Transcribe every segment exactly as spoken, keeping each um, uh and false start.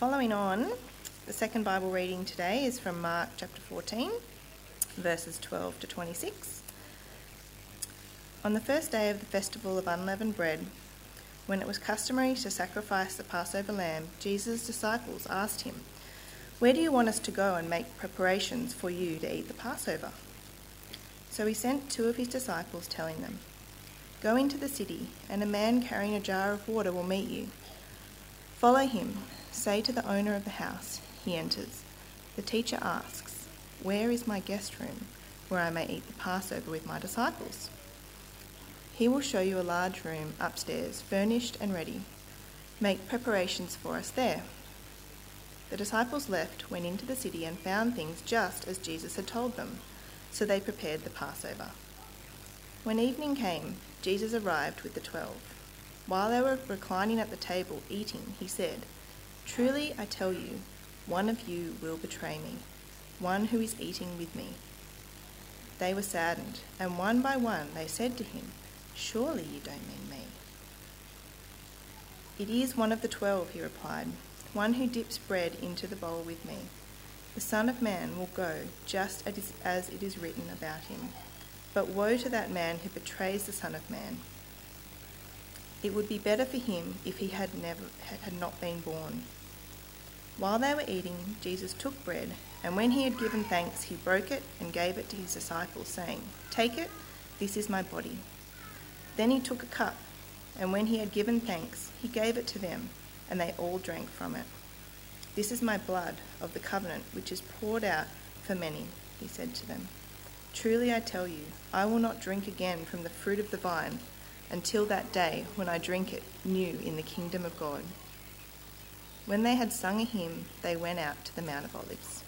following on, the second Bible reading today is from Mark chapter fourteen, verses twelve to twenty-six. On the first day of the festival of unleavened bread, when it was customary to sacrifice the Passover lamb, Jesus' disciples asked him, "Where do you want us to go and make preparations for you to eat the Passover?" So he sent two of his disciples, telling them, "Go into the city, and a man carrying a jar of water will meet you. Follow him. Say to the owner of the house." He enters. The teacher asks, "Where is my guest room, where I may eat the Passover with my disciples?" He will show you a large room upstairs, furnished and ready. Make preparations for us there." The disciples left, went into the city, and found things just as Jesus had told them. So they prepared the Passover. When evening came, Jesus arrived with the twelve. While they were reclining at the table eating, he said, "Truly I tell you, one of you will betray me, one who is eating with me." They were saddened, and one by one they said to him, "Surely you don't mean me." "It is one of the twelve," he replied, "one who dips bread into the bowl with me. The Son of Man will go just as it is written about him. But woe to that man who betrays the Son of Man. It would be better for him if he had never had not been born." While they were eating, Jesus took bread, and when he had given thanks, he broke it and gave it to his disciples, saying, "Take it, this is my body." Then he took a cup, and when he had given thanks, he gave it to them, and they all drank from it. "This is my blood of the covenant, which is poured out for many," he said to them. "Truly I tell you, I will not drink again from the fruit of the vine until that day when I drink it new in the kingdom of God." When they had sung a hymn, they went out to the Mount of Olives.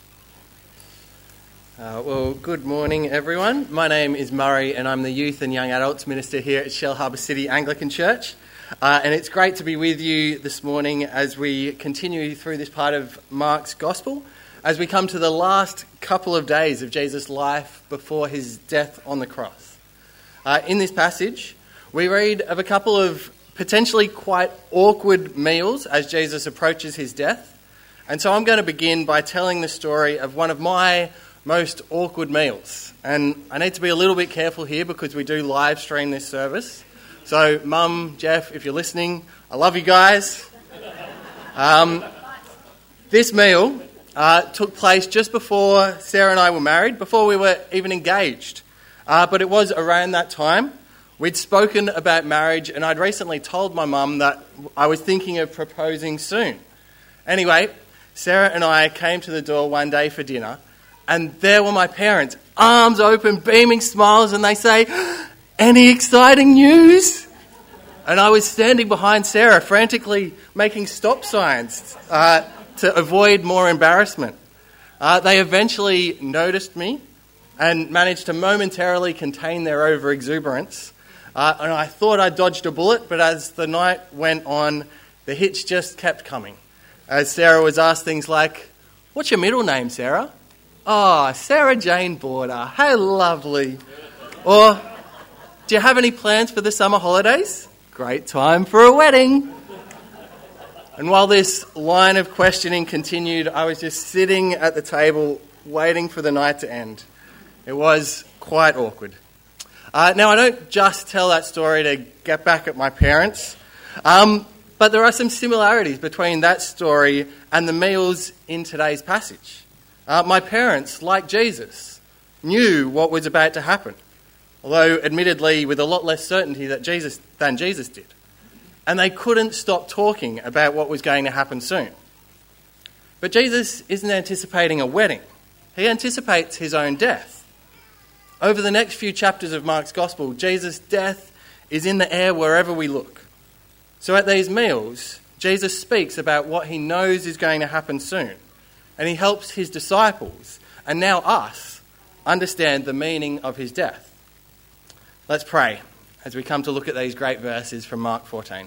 Uh, well, good morning, everyone. My name is Murray, and I'm the Youth and Young Adults Minister here at Shellharbour City Anglican Church. Uh, and it's great to be with you this morning as we continue through this part of Mark's Gospel, as we come to the last couple of days of Jesus' life before his death on the cross. Uh, in this passage, we read of a couple of potentially quite awkward meals as Jesus approaches his death. And so I'm going to begin by telling the story of one of my most awkward meals. And I need to be a little bit careful here because we do live stream this service. So Mum, Jeff, if you're listening, I love you guys. Um, this meal uh, took place just before Sarah and I were married, before we were even engaged. Uh, but it was around that time. We'd spoken about marriage, and I'd recently told my mum that I was thinking of proposing soon. Anyway, Sarah and I came to the door one day for dinner, and there were my parents, arms open, beaming smiles, and they say, "Any exciting news?" And I was standing behind Sarah, frantically making stop signs uh, to avoid more embarrassment. Uh, they eventually noticed me and managed to momentarily contain their over-exuberance. Uh, and I thought I dodged a bullet, but as the night went on, the hits just kept coming. As Sarah was asked things like, "What's your middle name, Sarah?" "Oh, Sarah Jane Border. How lovely." Or, "Do you have any plans for the summer holidays?" "Great time for a wedding." And while this line of questioning continued, I was just sitting at the table waiting for the night to end. It was quite awkward. Uh, now, I don't just tell that story to get back at my parents, um, but there are some similarities between that story and the meals in today's passage. Uh, my parents, like Jesus, knew what was about to happen, although admittedly with a lot less certainty that Jesus, than Jesus did. And they couldn't stop talking about what was going to happen soon. But Jesus isn't anticipating a wedding. He anticipates his own death. Over the next few chapters of Mark's Gospel, Jesus' death is in the air wherever we look. So at these meals, Jesus speaks about what he knows is going to happen soon. And he helps his disciples, and now us, understand the meaning of his death. Let's pray as we come to look at these great verses from Mark fourteen.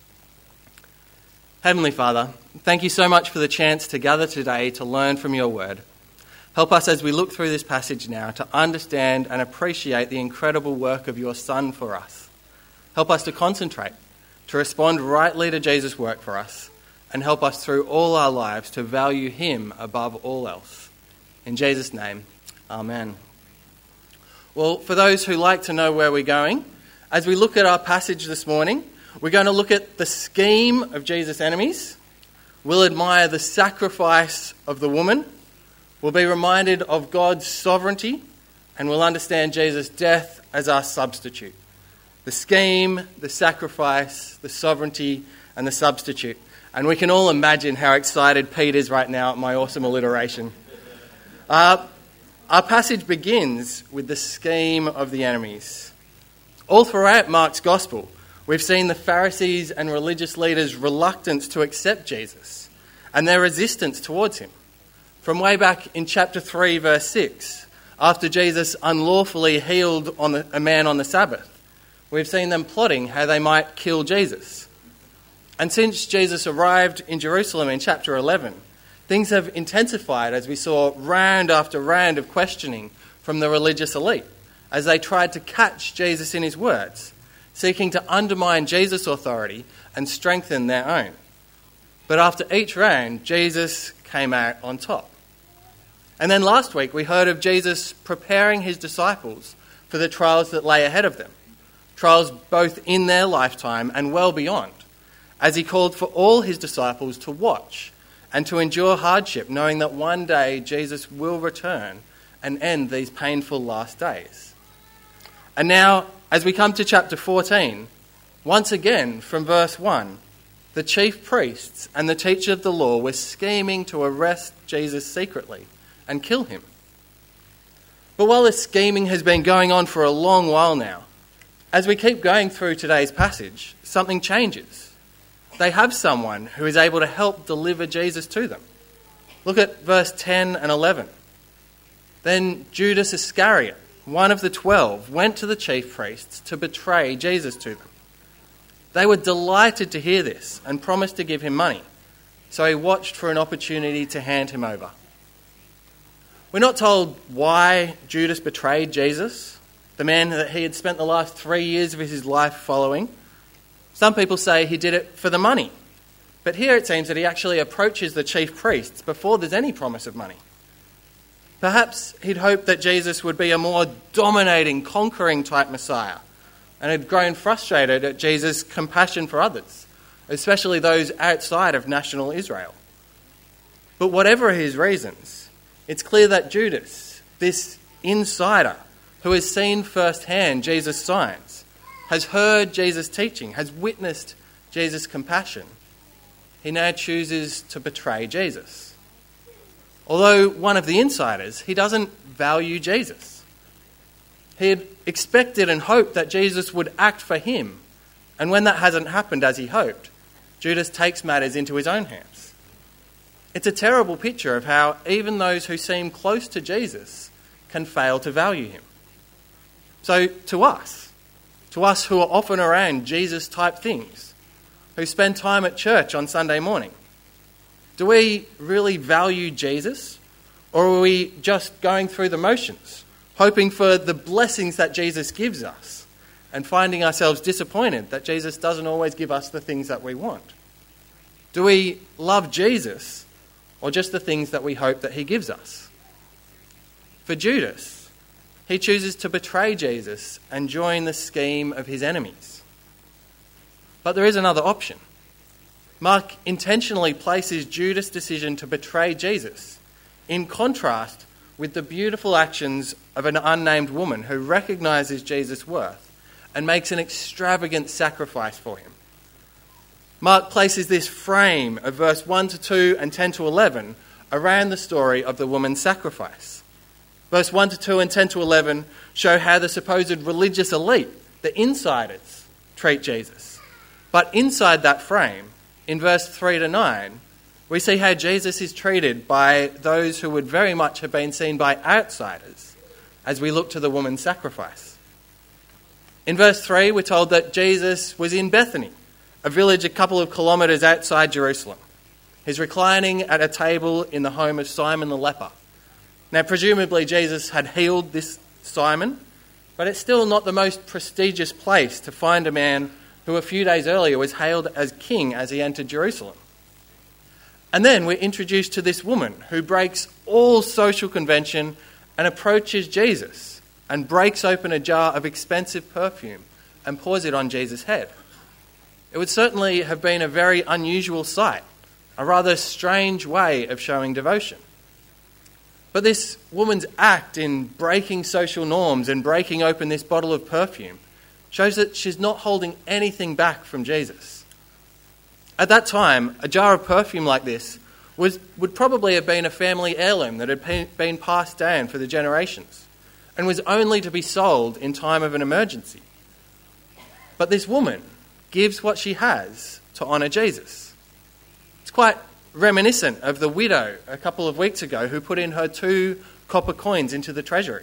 Heavenly Father, thank you so much for the chance to gather today to learn from your word. Help us as we look through this passage now to understand and appreciate the incredible work of your Son for us. Help us to concentrate, to respond rightly to Jesus' work for us, and help us through all our lives to value him above all else. In Jesus' name, amen. Well, for those who like to know where we're going, as we look at our passage this morning, we're going to look at the scheme of Jesus' enemies. We'll admire the sacrifice of the woman. We'll be reminded of God's sovereignty, and we'll understand Jesus' death as our substitute. The scheme, the sacrifice, the sovereignty, and the substitute. And we can all imagine how excited Pete is right now at my awesome alliteration. Uh, our passage begins with the scheme of the enemies. All throughout Mark's Gospel, we've seen the Pharisees and religious leaders' reluctance to accept Jesus and their resistance towards him. From way back in chapter three, verse six, after Jesus unlawfully healed on the, a man on the Sabbath, we've seen them plotting how they might kill Jesus. And since Jesus arrived in Jerusalem in chapter eleven, things have intensified as we saw round after round of questioning from the religious elite as they tried to catch Jesus in his words, seeking to undermine Jesus' authority and strengthen their own. But after each round, Jesus came out on top. And then last week we heard of Jesus preparing his disciples for the trials that lay ahead of them, trials both in their lifetime and well beyond, as he called for all his disciples to watch and to endure hardship, knowing that one day Jesus will return and end these painful last days. And now, as we come to chapter fourteen, once again from verse one, the chief priests and the teacher of the law were scheming to arrest Jesus secretly and kill him. But while this scheming has been going on for a long while now, as we keep going through today's passage, something changes. They have someone who is able to help deliver Jesus to them. Look at verse ten and eleven. Then Judas Iscariot, one of the twelve, went to the chief priests to betray Jesus to them. They were delighted to hear this and promised to give him money, so he watched for an opportunity to hand him over. We're not told why Judas betrayed Jesus, the man that he had spent the last three years of his life following. Some people say he did it for the money, but here it seems that he actually approaches the chief priests before there's any promise of money. Perhaps he'd hoped that Jesus would be a more dominating, conquering type Messiah, and had grown frustrated at Jesus' compassion for others, especially those outside of national Israel. But whatever his reasons, it's clear that Judas, this insider who has seen firsthand Jesus' signs, has heard Jesus' teaching, has witnessed Jesus' compassion, he now chooses to betray Jesus. Although one of the insiders, he doesn't value Jesus. He had expected and hoped that Jesus would act for him, and when that hasn't happened as he hoped, Judas takes matters into his own hands. It's a terrible picture of how even those who seem close to Jesus can fail to value him. So to us, to us who are often around Jesus-type things, who spend time at church on Sunday morning, do we really value Jesus? Or are we just going through the motions, hoping for the blessings that Jesus gives us, and finding ourselves disappointed that Jesus doesn't always give us the things that we want? Do we love Jesus, or just the things that we hope that he gives us? For Judas, he chooses to betray Jesus and join the scheme of his enemies. But there is another option. Mark intentionally places Judas' decision to betray Jesus in contrast with the beautiful actions of an unnamed woman who recognises Jesus' worth and makes an extravagant sacrifice for him. Mark places this frame of verse one to two and ten to eleven around the story of the woman's sacrifice. Verse one to two and ten to eleven show how the supposed religious elite, the insiders, treat Jesus. But inside that frame, in verse three to nine, we see how Jesus is treated by those who would very much have been seen by outsiders as we look to the woman's sacrifice. In verse three, we're told that Jesus was in Bethany, a village a couple of kilometres outside Jerusalem. He's reclining at a table in the home of Simon the leper. Now, presumably Jesus had healed this Simon, but it's still not the most prestigious place to find a man who a few days earlier was hailed as king as he entered Jerusalem. And then we're introduced to this woman who breaks all social convention and approaches Jesus and breaks open a jar of expensive perfume and pours it on Jesus' head. It would certainly have been a very unusual sight, a rather strange way of showing devotion. But this woman's act in breaking social norms and breaking open this bottle of perfume shows that she's not holding anything back from Jesus. At that time, a jar of perfume like this was, would probably have been a family heirloom that had been passed down for the generations and was only to be sold in time of an emergency. But this woman gives what she has to honour Jesus. It's quite reminiscent of the widow a couple of weeks ago who put in her two copper coins into the treasury.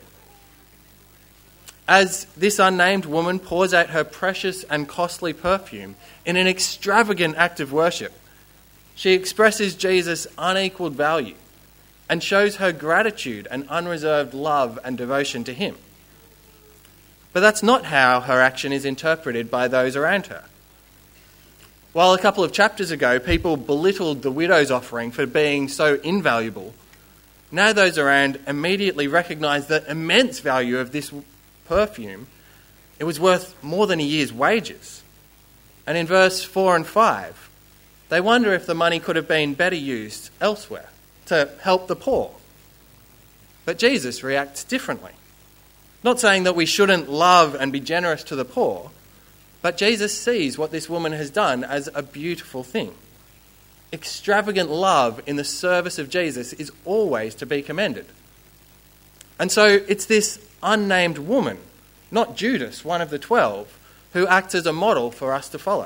As this unnamed woman pours out her precious and costly perfume in an extravagant act of worship, she expresses Jesus' unequalled value and shows her gratitude and unreserved love and devotion to him. But that's not how her action is interpreted by those around her. While a couple of chapters ago people belittled the widow's offering for being so invaluable, now those around immediately recognise the immense value of this perfume. It was worth more than a year's wages. And in verse four and five, they wonder if the money could have been better used elsewhere to help the poor. But Jesus reacts differently. Not saying that we shouldn't love and be generous to the poor, but Jesus sees what this woman has done as a beautiful thing. Extravagant love in the service of Jesus is always to be commended. And so it's this unnamed woman, not Judas, one of the twelve, who acts as a model for us to follow.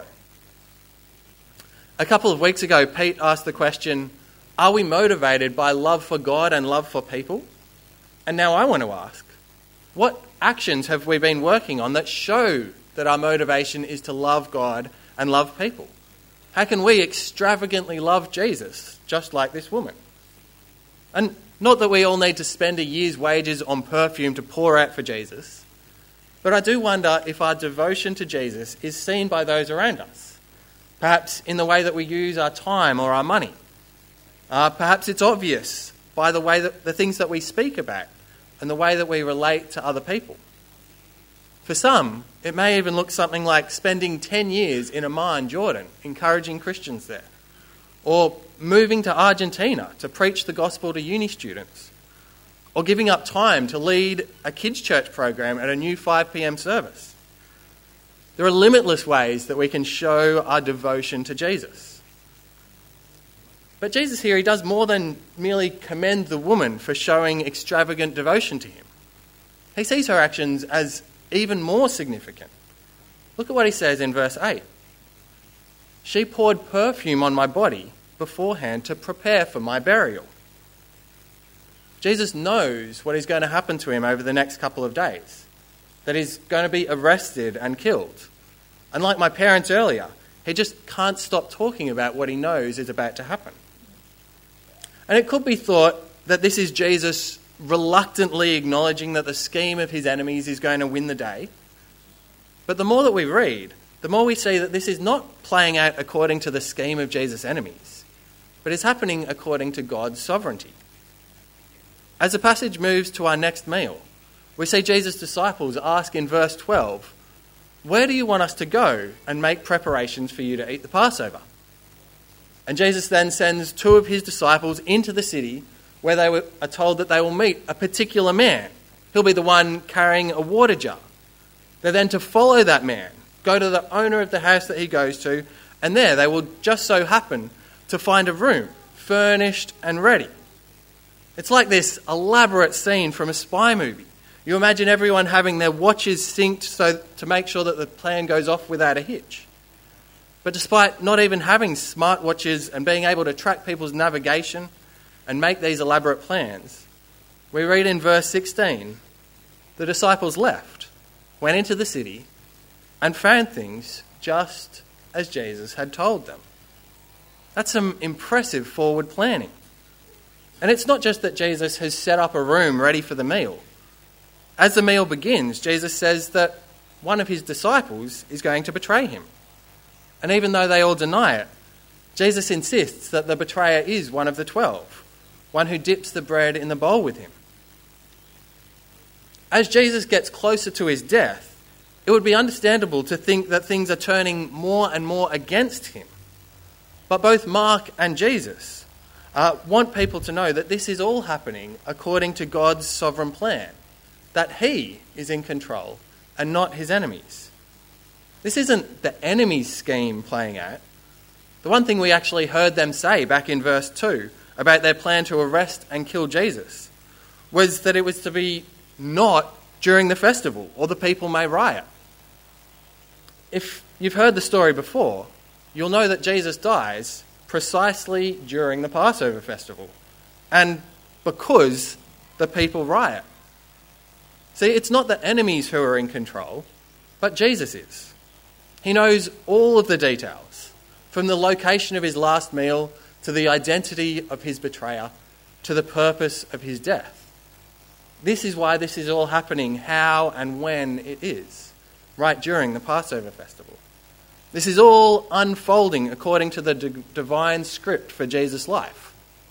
A couple of weeks ago, Pete asked the question, are we motivated by love for God and love for people? And now I want to ask, what actions have we been working on that show that our motivation is to love God and love people? How can we extravagantly love Jesus, just like this woman? And not that we all need to spend a year's wages on perfume to pour out for Jesus, but I do wonder if our devotion to Jesus is seen by those around us, perhaps in the way that we use our time or our money. Uh, perhaps it's obvious by the way that the things that we speak about and the way that we relate to other people. For some, it may even look something like spending ten years in Amman, Jordan, encouraging Christians there, or moving to Argentina to preach the gospel to uni students, or giving up time to lead a kids' church program at a new five p.m. service. There are limitless ways that we can show our devotion to Jesus. But Jesus here, he does more than merely commend the woman for showing extravagant devotion to him. He sees her actions as even more significant. Look at what he says in verse eight. She poured perfume on my body beforehand to prepare for my burial. Jesus knows what is going to happen to him over the next couple of days, that he's going to be arrested and killed. And like my parents earlier, he just can't stop talking about what he knows is about to happen. And it could be thought that this is Jesus reluctantly acknowledging that the scheme of his enemies is going to win the day. But the more that we read, the more we see that this is not playing out according to the scheme of Jesus' enemies, but is happening according to God's sovereignty. As the passage moves to our next meal, we see Jesus' disciples ask in verse twelve, where do you want us to go and make preparations for you to eat the Passover? And Jesus then sends two of his disciples into the city where they are told that they will meet a particular man. He'll be the one carrying a water jar. They're then to follow that man, go to the owner of the house that he goes to, and there they will just so happen to find a room furnished and ready. It's like this elaborate scene from a spy movie. You imagine everyone having their watches synced so to make sure that the plan goes off without a hitch. But despite not even having smartwatches and being able to track people's navigation and make these elaborate plans, we read in verse sixteen, the disciples left, went into the city, and found things just as Jesus had told them. That's some impressive forward planning. And it's not just that Jesus has set up a room ready for the meal. As the meal begins, Jesus says that one of his disciples is going to betray him. And even though they all deny it, Jesus insists that the betrayer is one of the twelve, one who dips the bread in the bowl with him. As Jesus gets closer to his death, it would be understandable to think that things are turning more and more against him. But both Mark and Jesus uh, want people to know that this is all happening according to God's sovereign plan, that he is in control and not his enemies. This isn't the enemy's scheme playing out. The one thing we actually heard them say back in verse two about their plan to arrest and kill Jesus was that it was to be not during the festival, or the people may riot. If you've heard the story before, you'll know that Jesus dies precisely during the Passover festival, and because the people riot. See, it's not the enemies who are in control, but Jesus is. He knows all of the details, from the location of his last meal to the identity of his betrayer to the purpose of his death. This is why this is all happening how and when it is, right during the Passover festival. This is all unfolding according to the d- divine script for Jesus' life.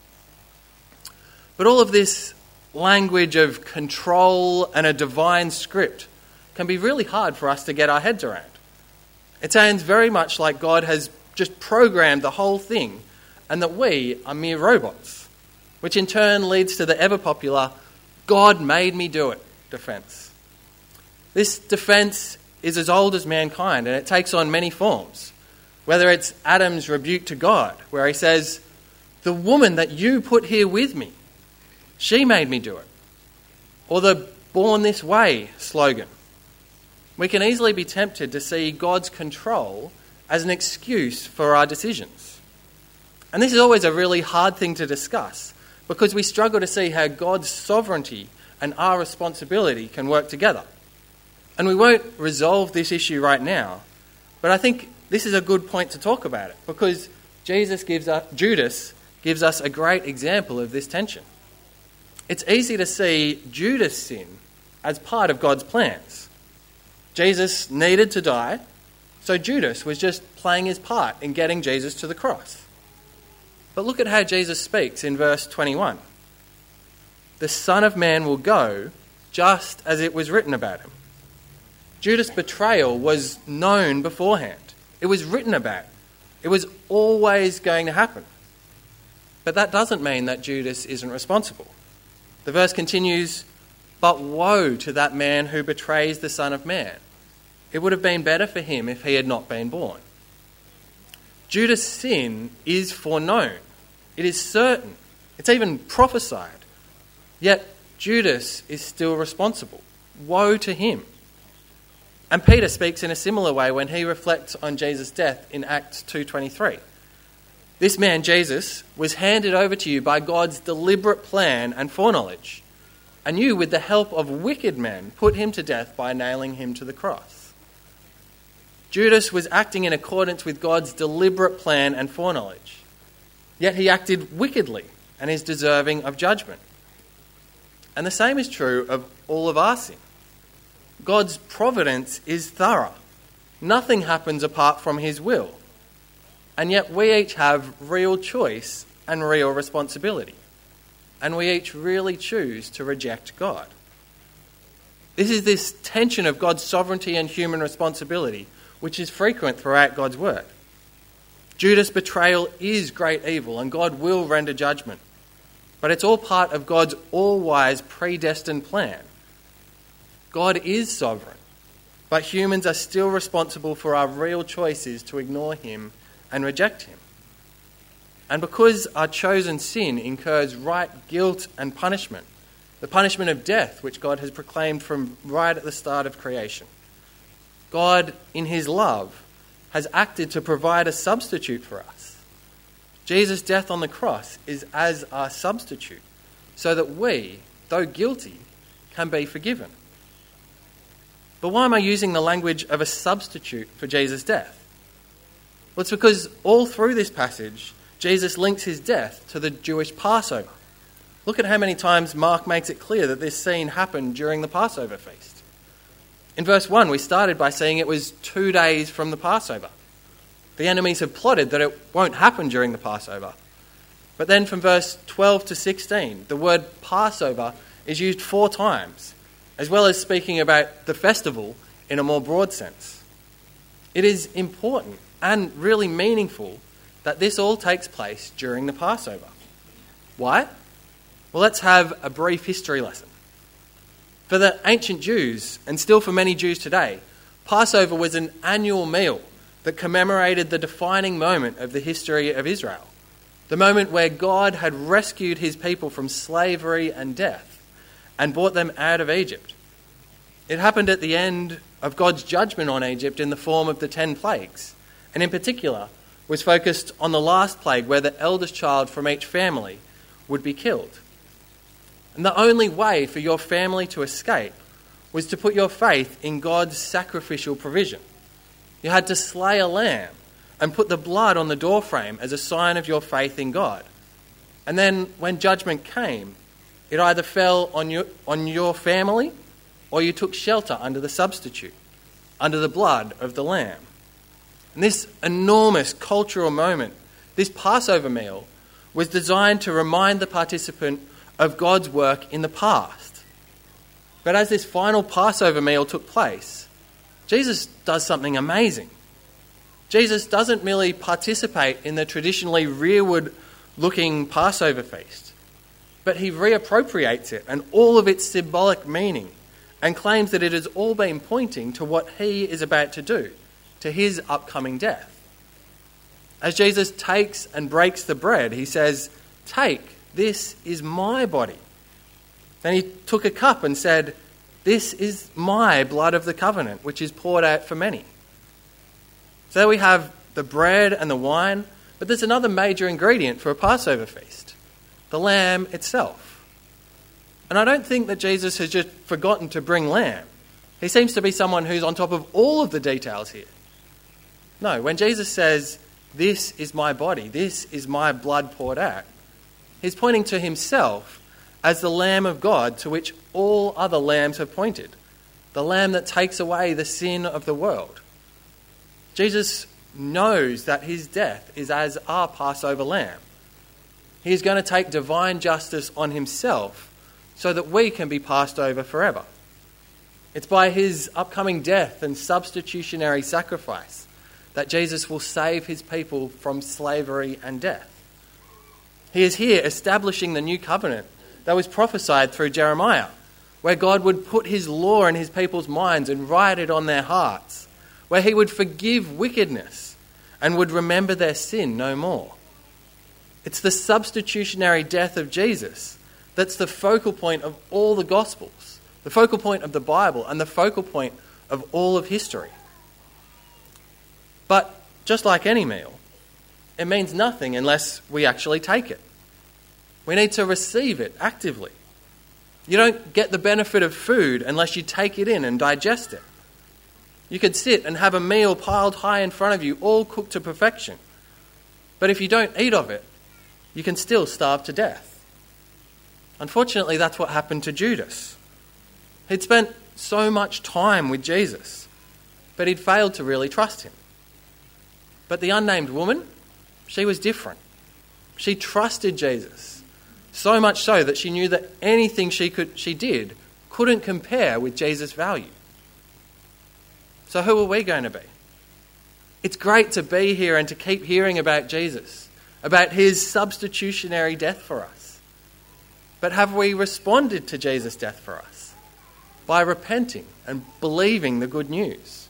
But all of this language of control and a divine script can be really hard for us to get our heads around. It sounds very much like God has just programmed the whole thing and that we are mere robots, which in turn leads to the ever-popular "God made me do it" defense. This defense is as old as mankind, and it takes on many forms. Whether it's Adam's rebuke to God, where he says, "The woman that you put here with me, she made me do it." Or the "born this way" slogan. We can easily be tempted to see God's control as an excuse for our decisions. And this is always a really hard thing to discuss, because we struggle to see how God's sovereignty and our responsibility can work together. And we won't resolve this issue right now, but I think this is a good point to talk about it, because Jesus gives us, Judas gives us a great example of this tension. It's easy to see Judas' sin as part of God's plans. Jesus needed to die, so Judas was just playing his part in getting Jesus to the cross. But look at how Jesus speaks in verse twenty-one. The Son of Man will go just as it was written about him. Judas' betrayal was known beforehand. It was written about. It was always going to happen. But that doesn't mean that Judas isn't responsible. The verse continues, "But woe to that man who betrays the Son of Man. It would have been better for him if he had not been born." Judas' sin is foreknown. It is certain. It's even prophesied. Yet Judas is still responsible. Woe to him. And Peter speaks in a similar way when he reflects on Jesus' death in Acts two twenty-three. This man, Jesus, was handed over to you by God's deliberate plan and foreknowledge, and you, with the help of wicked men, put him to death by nailing him to the cross. Judas was acting in accordance with God's deliberate plan and foreknowledge, yet he acted wickedly and is deserving of judgment. And the same is true of all of our sin. God's providence is thorough. Nothing happens apart from his will. And yet we each have real choice and real responsibility. And we each really choose to reject God. This is this tension of God's sovereignty and human responsibility, which is frequent throughout God's word. Judas' betrayal is great evil, and God will render judgment. But it's all part of God's all-wise predestined plan. God is sovereign, but humans are still responsible for our real choices to ignore him and reject him. And because our chosen sin incurs right guilt and punishment, the punishment of death, which God has proclaimed from right at the start of creation, God, in his love, has acted to provide a substitute for us. Jesus' death on the cross is as our substitute, so that we, though guilty, can be forgiven. But why am I using the language of a substitute for Jesus' death? Well, it's because all through this passage, Jesus links his death to the Jewish Passover. Look at how many times Mark makes it clear that this scene happened during the Passover feast. In verse one, we started by saying it was two days from the Passover. The enemies have plotted that it won't happen during the Passover. But then from verse twelve to sixteen, the word Passover is used four times, as well as speaking about the festival in a more broad sense. It is important and really meaningful that this all takes place during the Passover. Why? Well, let's have a brief history lesson. For the ancient Jews, and still for many Jews today, Passover was an annual meal that commemorated the defining moment of the history of Israel, the moment where God had rescued his people from slavery and death and brought them out of Egypt. It happened at the end of God's judgment on Egypt in the form of the ten plagues, and in particular was focused on the last plague where the eldest child from each family would be killed. And the only way for your family to escape was to put your faith in God's sacrificial provision. You had to slay a lamb and put the blood on the doorframe as a sign of your faith in God. And then when judgment came, it either fell on your, on your family or you took shelter under the substitute, under the blood of the lamb. And this enormous cultural moment, this Passover meal, was designed to remind the participant of God's work in the past. But as this final Passover meal took place, Jesus does something amazing. Jesus doesn't merely participate in the traditionally rearward-looking Passover feast, but he reappropriates it and all of its symbolic meaning and claims that it has all been pointing to what he is about to do, to his upcoming death. As Jesus takes and breaks the bread, he says, "Take, this is my body." Then he took a cup and said, "This is my blood of the covenant, which is poured out for many." So there we have the bread and the wine, but there's another major ingredient for a Passover feast, the lamb itself. And I don't think that Jesus has just forgotten to bring lamb. He seems to be someone who's on top of all of the details here. No, when Jesus says, "This is my body, this is my blood poured out," he's pointing to himself as the Lamb of God to which all other lambs have pointed, the Lamb that takes away the sin of the world. Jesus knows that his death is as our Passover lamb. He is going to take divine justice on himself so that we can be passed over forever. It's by his upcoming death and substitutionary sacrifice that Jesus will save his people from slavery and death. He is here establishing the new covenant that was prophesied through Jeremiah, where God would put his law in his people's minds and write it on their hearts, where he would forgive wickedness and would remember their sin no more. It's the substitutionary death of Jesus that's the focal point of all the Gospels, the focal point of the Bible, and the focal point of all of history. But just like any meal, it means nothing unless we actually take it. We need to receive it actively. You don't get the benefit of food unless you take it in and digest it. You could sit and have a meal piled high in front of you, all cooked to perfection. But if you don't eat of it, you can still starve to death. Unfortunately, that's what happened to Judas. He'd spent so much time with Jesus, but he'd failed to really trust him. But the unnamed woman, she was different. She trusted Jesus, so much so that she knew that anything she could, she did couldn't compare with Jesus' value. So who are we going to be? It's great to be here and to keep hearing about Jesus, about his substitutionary death for us. But have we responded to Jesus' death for us by repenting and believing the good news?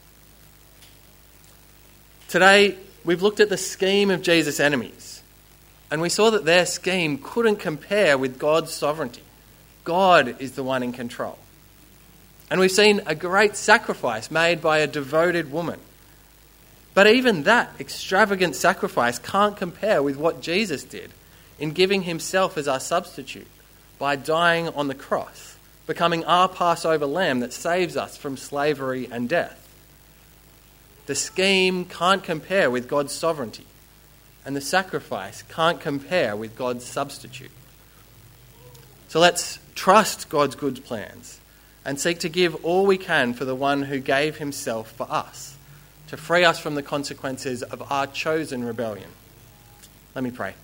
Today, we've looked at the scheme of Jesus' enemies, and we saw that their scheme couldn't compare with God's sovereignty. God is the one in control. And we've seen a great sacrifice made by a devoted woman. But even that extravagant sacrifice can't compare with what Jesus did in giving himself as our substitute by dying on the cross, becoming our Passover lamb that saves us from slavery and death. The scheme can't compare with God's sovereignty, and the sacrifice can't compare with God's substitute. So let's trust God's good plans and seek to give all we can for the one who gave himself for us, to free us from the consequences of our chosen rebellion. Let me pray.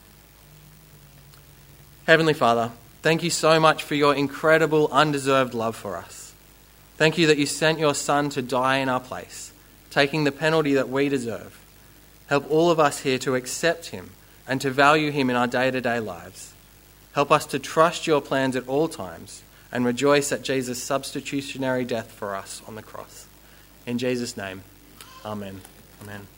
Heavenly Father, thank you so much for your incredible, undeserved love for us. Thank you that you sent your Son to die in our place, taking the penalty that we deserve. Help all of us here to accept him and to value him in our day-to-day lives. Help us to trust your plans at all times and rejoice at Jesus' substitutionary death for us on the cross. In Jesus' name, amen. Amen.